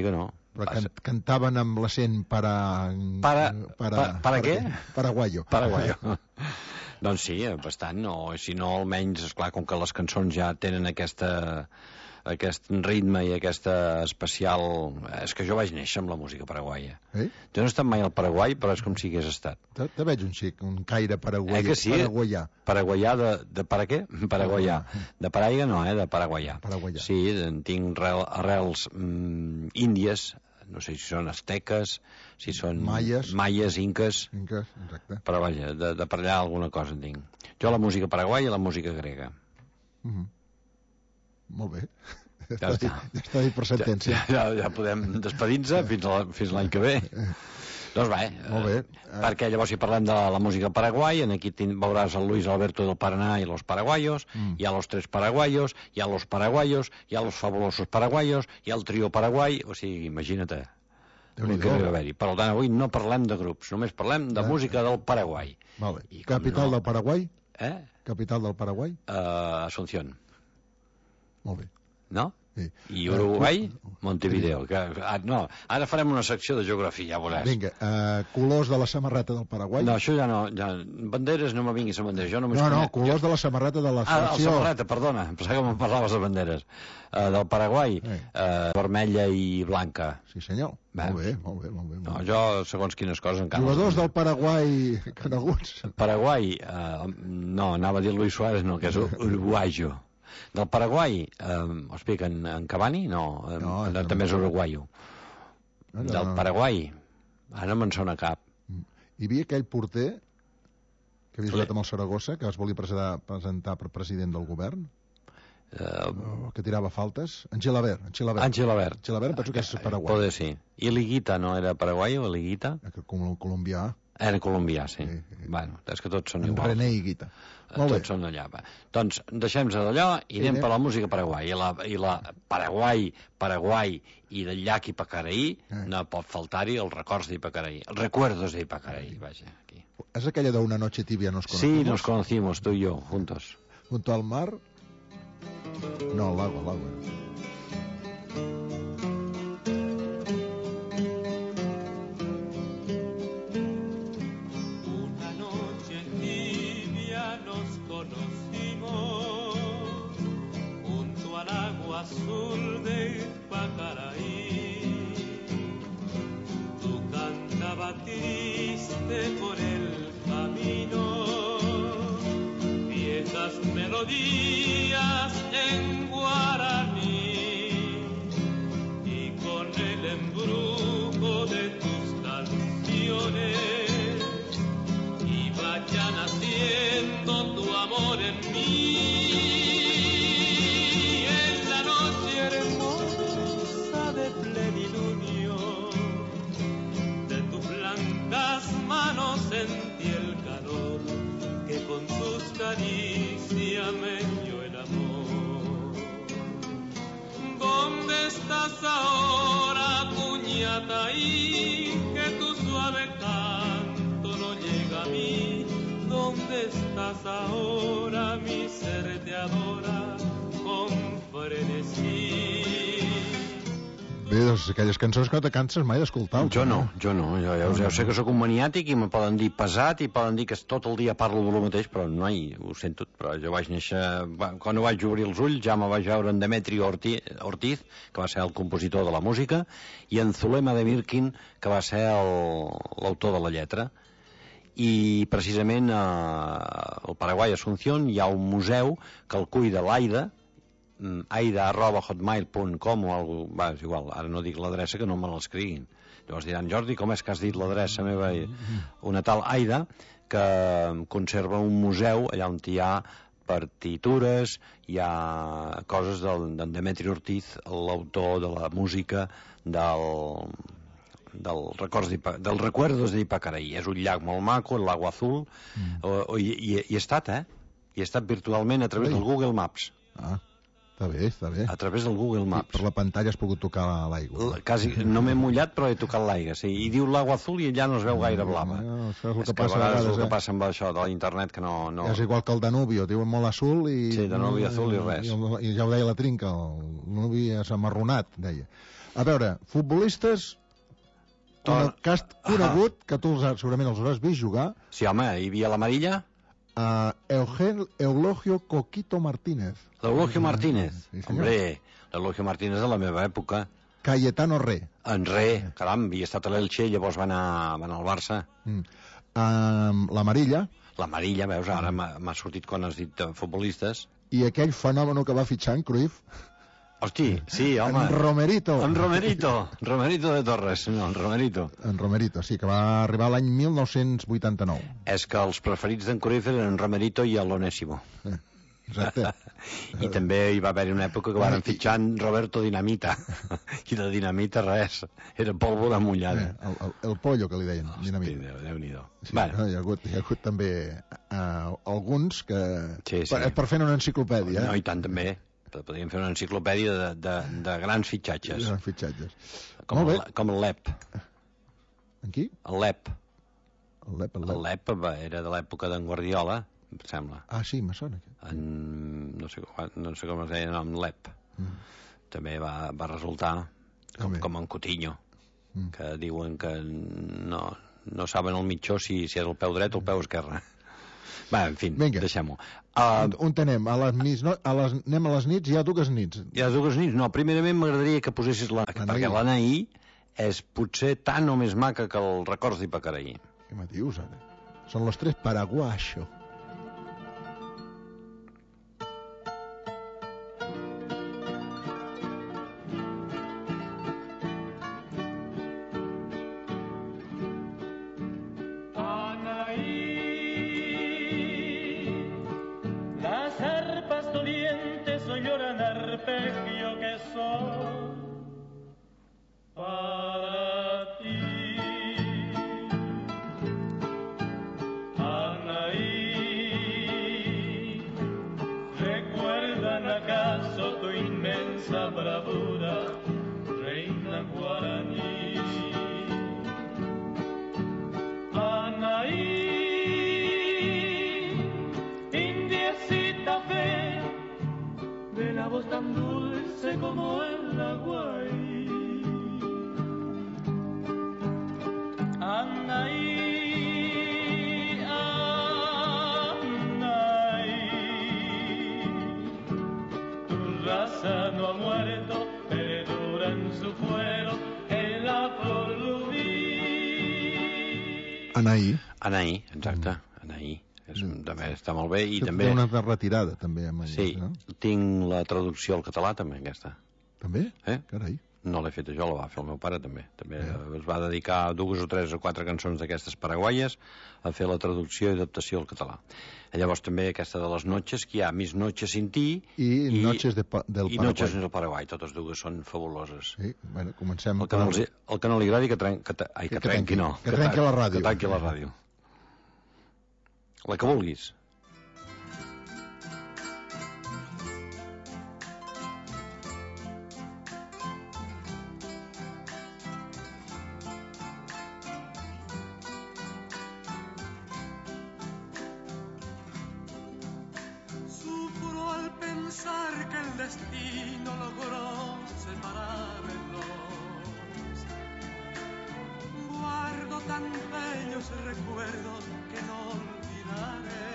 Però can, cantaven amb l'accent para... Para... para, para, para què? Paraguayo. Paraguayo. Doncs sí, bastant, no? Si no, almenys, esclar, com que les cançons ja tenen aquesta, aquest ritme i aquesta especial... És que jo vaig néixer amb la música paraguaia. Eh? Jo no he estat mai al Paraguai, però és com si hagués estat. Te, te veig un xic, un caire paraguaià. Eh que sí? Paraguaià. Paraguaià de, de para què? Paraguaià. De paraigua no, eh? De paraguaià. Paraguaià. Sí, tinc arrel, arrels mm, índies, no sé si són asteques, si són... Maies. Maies, inques. Inques, exacte. Però vaja, de, de per allà alguna cosa en tinc. Jo la música paraguaia i la música grega. Mm -hmm. Molt bé. Ja, ja, està, ja està dit per sentència. Ja, ja, ja podem despedir-nos fins a la, fins l'any que ve. Doncs bé, Molt bé. Eh, perquè llavors si parlem de la, la música paraguai, aquí veuràs el Luis Alberto del Paraná i los paraguayos, mm. hi ha los tres paraguayos, hi ha los paraguayos, hi ha los fabulosos paraguayos, hi ha el trio paraguai, o sigui, imagina't el que deu haver-hi. Per tant, avui no parlem de grups, només parlem de eh, música del Paraguai. Vale. I capital no... del Paraguai? Eh? Capital del Paraguai? Uh, Asunción. Molt bé. No? Sí. I Uruguai, Montevideo. Que, ah, no, ara farem una secció de geografia, ja veuràs. Vinga, uh, colors de la samarreta del Paraguai? No, això ja no. Ja, banderes, no me vinguis a banderes. Jo només no, no, conec... colors de la samarreta de la selecció. Ah, la samarreta, perdona. Em pensava que me'n parlaves de banderes. Uh, del Paraguai, uh, vermella i blanca. Sí, senyor. Bé. Molt bé, molt bé. Molt bé, molt bé. No, jo, segons quines coses... encara Jugadors del Paraguai coneguts? Paraguai, uh, no, anava a dir Luis Suárez, no, que és uruguaio. Del Paraguai, eh, ho expliquen en Cavani? No, eh, no, no també és uruguaio. No, no, del Paraguai, ara no me'n sona cap. Hi havia aquell porter que havia jugat amb el Saragossa, que es volia presentar, presentar per president del govern, uh, que tirava faltes. En Gilabert. En Gilabert, en Gilabert. En Gilabert penso que és Paraguai. Poder sí. I l'Higuita no era Paraguai o l'Higuita? Colombià. Era colombià, sí. sí, sí. Bueno, és que tots són en iguals. René Higuita. Tots bé. Són d'allà. Doncs deixem-se d'allò i sí, anem per la música paraguai. I la, i la Paraguai, Paraguai i del llac Ipacaraí, eh. no pot faltar-hi els records d'Ipacaraí. Els recuerdos d'Ipacaraí, vaja, aquí. ¿Es aquella de una noche tibia nos conocimos? Sí, nos conocimos, tú y yo, juntos. ¿Junto al mar? No, al lago, al lago. Azul de Ipacaraí, tu canta batiste por el camino, viejas melodías en guaraní, y con el embrujo de tus canciones iba ya naciendo tu amor en mí. Sentí el calor que con tus caricias me dio el amor. ¿Dónde estás ahora, Cuñataí? Que tu suave canto no llega a mí. ¿Dónde estás ahora? Mi ser te adora con frenesí. Bé, doncs aquelles cançons que no te canses mai d'escoltar. Jo no, jo no. Jo, ja, ja sé que sóc un maniàtic i me poden dir pesat i poden dir que tot el dia parlo del mateix, però no hi, ho sento. Però jo vaig néixer... Quan vaig obrir els ulls ja me vaig veure en Demetrio Ortiz, que va ser el compositor de la música, i en Zulema de Mirkin, que va ser l'autor de la lletra. I precisament al Paraguai, a Asunción, hi ha un museu que el cuida l'Aida, aida arroba hotmail punt com o alguna cosa, va, és igual, ara no dic l'adreça que no me l'escriguin. Llavors diran, Jordi, com és que has dit l'adreça meva? Una tal Aida que conserva un museu allà on hi ha partitures, hi ha coses del, d'en Demetri Ortiz, l'autor de la música del, del records del Recuerdos d'Ipacaraí. És un llac molt maco, el Lago Azul, mm. o, o, i, i, i he estat, eh? I he estat virtualment a través Ui. del Google Maps. Ah. Està bé, està bé. A través del Google Maps. I per la pantalla has pogut tocar l'aigua. Quasi, no m'he mullat, però he tocat l'aigua, sí. I diu Lago Azul i allà no es veu gaire blava. No, no, això és el és que, que passa a vegades, vegades, el que eh? passa amb això de l'internet que no... no... És igual que el Danubio, diuen molt azul i... Sí, Danubio azul i res. I, i ja ho deia la Trinca, no l'havies amarronat, deia. A veure, futbolistes, un cast conegut, que tu els, segurament els hauràs vist jugar. Sí, home, hi havia l'amarilla. Uh, Eugen, Eulogio Coquito Martínez. L'Eulogio Martínez. Sí, Hombre, l'Eulogio Martínez de la meva època. Cayetano Re. En Re, caram, havia estat a l'Elche i llavors va anar, va anar al Barça. Mm. Uh, L'Amarilla. L'Amarilla, veus, ara m'ha sortit quan has dit futbolistes. I aquell fenomen que va fitxar en Cruyff. Hosti, sí, home. En Romerito. En Romerito. Romerito de Torres, no, en Romerito. En Romerito, sí, que va arribar l'any mil nou-cents vuitanta-nou. És que els preferits d'en Cruyff eren en Romerito i l'Onésimo. Eh, exacte. I també hi va haver una època que van fitxar en Roberto Dinamita. I de Dinamita res, era pólvora mullada. Eh, el, el, el pollo, que li deien, Hosti, Dinamita. Déu-n'hi-do. Sí, bueno. no, hi, ha hagut, hi ha hagut també uh, alguns que... Sí, sí. Per, per fer una enciclopèdia. No, i tant també. Podríem fer una enciclopèdia de, de, de grans fitxatges. De grans fitxatges. Com, el, com el Lep. En qui? El Lep. El Lep, el Lep. El Lep va, era de l'època d'en Guardiola, em sembla. Ah, sí, me sona. En, no, sé, no sé com es deia, no, en Lep. Mm. També va, va resultar com, com en Coutinho, mm. que diuen que no, no saben el mitjó si, si és el peu dret o el peu esquerre. Va, en fi, deixem-ho. Uh, on anem? A les nits, no? A les, anem a les nits? Hi ha dues nits. Hi ha dues nits? No, primerament m'agradaria que posessis la... Perquè l'Anaí és potser tan o més maca que el Records d'Ipacaraí. Què me dius, ara? Són los tres paraguayos. Anaí. Anaí, exacte. Anaí. És, mm. També està molt bé. I sí, també... Té una retirada, també. Amb sí, no? Tinc la traducció al català, també, aquesta. També? Eh? Carai. No l'he feta jo, la va fer el meu pare, també. També yeah. Es va dedicar dues o tres o quatre cançons d'aquestes paraguaies a fer la traducció i adaptació al català. Llavors també aquesta de les noches, que hi ha Mis noches sin ti i, i Noches de, del i Paraguai. Noches del Paraguai. Totes dues són fabuloses. Sí, bueno, comencem... El que no, els, el que no li agradi que, tren, que, ai, que, que trenqui, no. Que, que trenqui la ràdio. Que tanqui la ràdio. La que vulguis. Que el destino logró separarnos. Guardo tan bellos recuerdos que no olvidaré.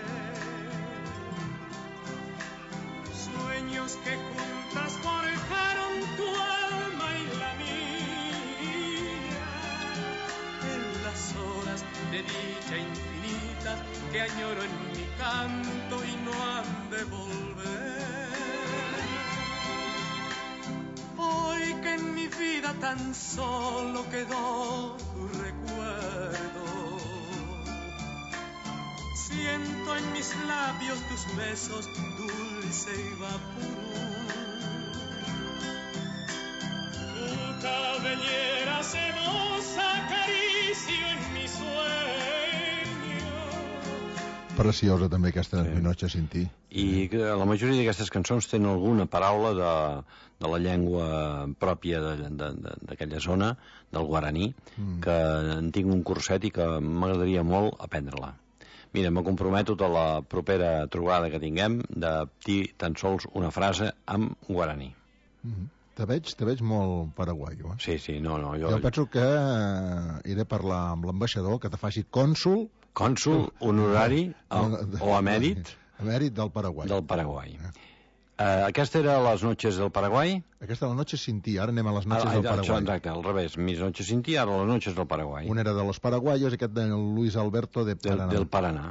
Sueños que juntas forjaron tu alma y la mía. En las horas de dicha infinitas que añoro en mi canto y no han de volver. Hoy que en mi vida tan solo quedó tu recuerdo, siento en mis labios tus besos dulce y vaporú. Tu cabellera sedosa acaricio en mi sueño. Preciosa també aquesta sí. Noche sin ti. I la majoria d'aquestes cançons tenen alguna paraula de, de la llengua pròpia d'aquella zona, del guaraní, mm. que en tinc un curset i que m'agradaria molt aprendre-la. Mira, me comprometo a la propera trobada que tinguem de dir tan sols una frase en guaraní. Mm-hmm. Te veig, te veig molt paraguaio, eh? Sí, sí, no, no. Jo, jo penso que eh, iré a parlar amb l'ambaixador que te faci cònsul... Cònsul, honorari o, o emèrit? Emèrit del Paraguai. Del Paraguai. Eh. Uh, aquesta era Les noches del Paraguai? Aquesta era La noche sin ti, ara anem a Les noches ah, del Paraguai. Exacte, al revés. Mis noches sin ti, ara Les noches del Paraguai. Un era de los paraguayos i aquest de Luis Alberto de Paraná. Del, del Paraná.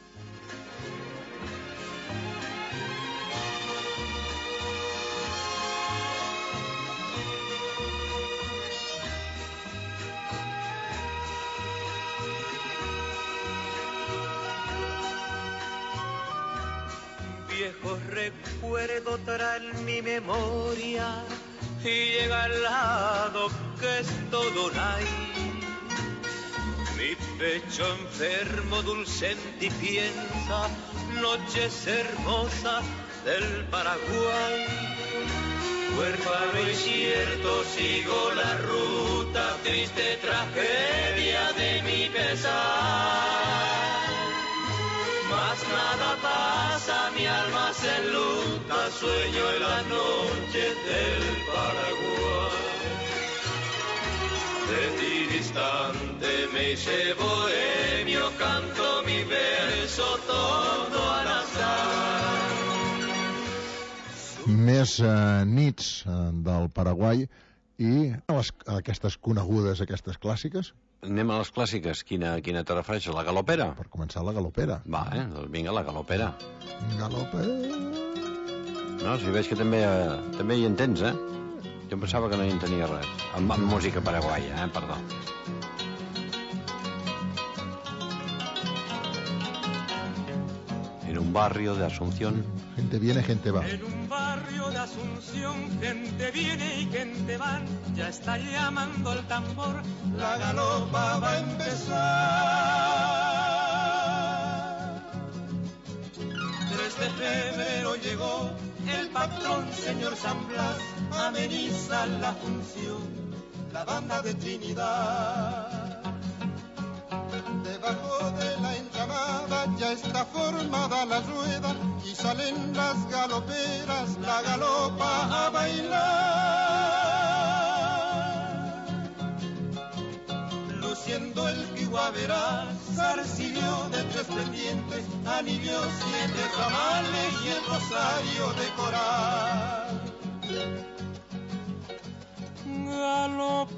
Viejos recuerdos traen mi memoria y llega al lado que es todo un ay. Mi pecho enfermo dulcente y piensa noches hermosas del Paraguay. Huérfano y cierto sigo la ruta, triste tragedia de mi pesar. Más nada pasa, mi alma se enluta, sueño en las noches del Paraguay. De ti distante me hice bohemio, canto mi verso todo al azar. Més eh, nits eh, del Paraguai i les, aquestes conegudes, aquestes clàssiques. Anem a les clàssiques. Quina, quina te refereixes? La galopera? Per començar, la galopera. Va, eh? Doncs vinga, la galopera. Galopera. No, si veig que també, eh, també hi entens, eh? Jo em pensava que no hi entenia res. Amb, amb música paraguaia, eh? Perdó. En un barrio de Asunción. Gente viene, gente va. En un barrio de Asunción, gente viene y gente va. Ya está llamando el tambor, la galopa va a empezar. tres de febrero llegó el patrón, señor San Blas, ameniza la función, la banda de Trinidad. Debajo de la enramada ya está formada la rueda y salen las galoperas, la galopa a bailar. Luciendo el kiwaverá, zarcillo de tres pendientes, anillo, siete ramales y el rosario de coral. Galopa.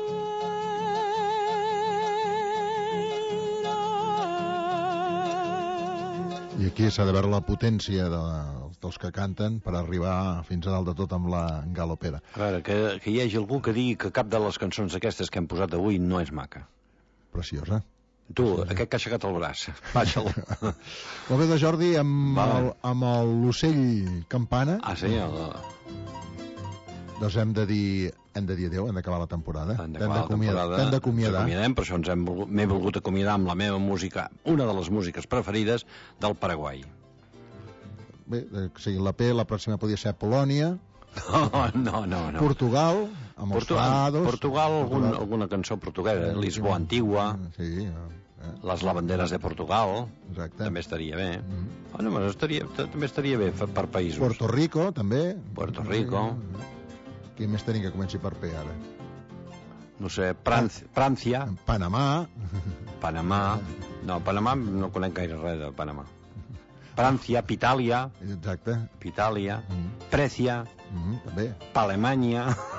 I aquí s'ha de veure la potència de, dels que canten per arribar fins a dalt de tot amb la galopera. A veure, que, que hi hagi algú que digui que cap de les cançons aquestes que hem posat avui no és maca. Preciosa. Tu, Preciosa. Aquest que ha aixecat el braç, baixa'l. Molt bé, de Jordi, amb, el, amb l'ocell campana. Ah, sí? El... Doncs hem de dir, hem de dir adéu, hem d'acabar la temporada. Hem d'acabar la temporada. Hem d'acomiadar. Per això ens hem volgut, m'he volgut acomiadar amb la meva música, una de les músiques preferides del Paraguai. Bé, o sigui, la P, la pròxima podria ser Polònia. No, no, no. no. Portugal, amb els fados. Portugal, algun, alguna cançó portuguesa. Lisboa Antigua. Sí, eh? Les lavanderes de Portugal. Exacte. També estaria bé. Mm. Bueno, bueno, estaria, també estaria bé per països. Puerto Rico, també. Puerto Rico. Qui més tenim que comenci per P, ara? No sé, Prància. Panamà. Panamà. No, Panamà no conec gaire res de Panamà. Prància, Pitàlia. Exacte. Pitàlia. Mm. Prècia. Mm, també. Palemanya.